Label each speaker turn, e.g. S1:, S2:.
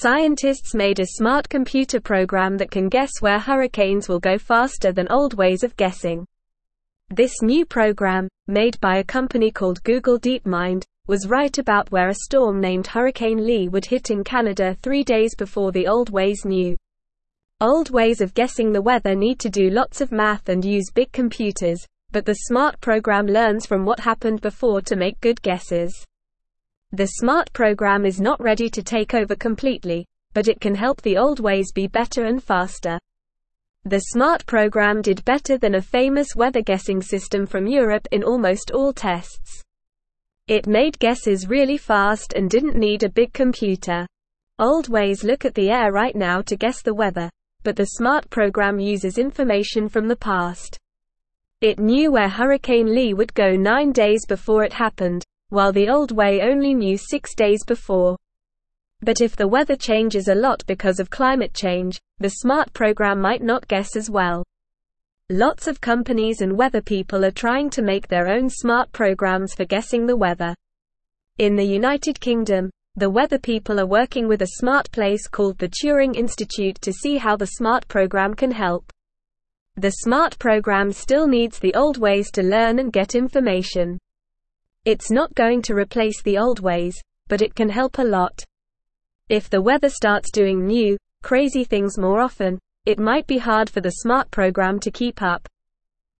S1: Scientists made a smart computer program that can guess where hurricanes will go faster than old ways of guessing. This new program, made by a company called Google DeepMind, was right about where a storm named Hurricane Lee would hit in Canada 3 days before the old ways knew. Old ways of guessing the weather need to do lots of math and use big computers, but the smart program learns from what happened before to make good guesses. The smart program is not ready to take over completely, but it can help the old ways be better and faster. The smart program did better than a famous weather guessing system from Europe in almost all tests. It made guesses really fast and didn't need a big computer. Old ways look at the air right now to guess the weather, but the smart program uses information from the past. It knew where Hurricane Lee would go 9 days before it happened, while the old way only knew 6 days before. But if the weather changes a lot because of climate change, the smart program might not guess as well. Lots of companies and weather people are trying to make their own smart programs for guessing the weather. In the United Kingdom, the weather people are working with a smart place called the Turing Institute to see how the smart program can help. The smart program still needs the old ways to learn and get information. It's not going to replace the old ways, but it can help a lot. If the weather starts doing new, crazy things more often, it might be hard for the smart program to keep up.